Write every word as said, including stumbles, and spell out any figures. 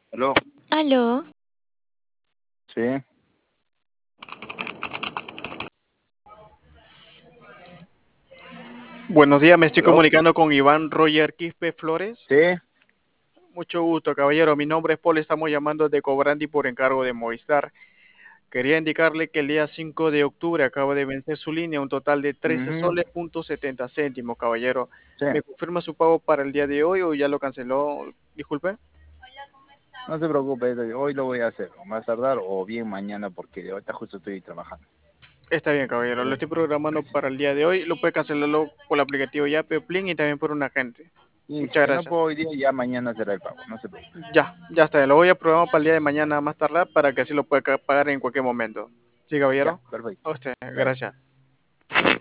Aló, Aló, sí, Buenos días, me estoy aló, comunicando con Iván Roger Quispe Flores. sí, Mucho gusto, caballero. Mi nombre es Paul, estamos llamando de Cobrandi por encargo de Movistar. Quería indicarle que el día cinco de octubre acaba de vencer su línea, un total de trece ujú, soles punto setenta céntimos, caballero. sí, ¿Me confirma su pago para el día de hoy o ya lo canceló? Disculpe. no se preocupe, hoy lo voy a hacer, o más tardar o bien mañana porque ahorita justo estoy trabajando. Está bien, caballero. Lo estoy programando para el día de hoy. Lo puede cancelarlo por el aplicativo Yape o Plin y también por un agente. Y si Muchas que no gracias. puedo hoy día, ya mañana será el pago, no se preocupe. Ya, ya está. Lo voy a programar para el día de mañana más tardar para que así lo pueda ca- pagar en cualquier momento. Sí, Ya, caballero. perfecto, A usted, gracias. gracias.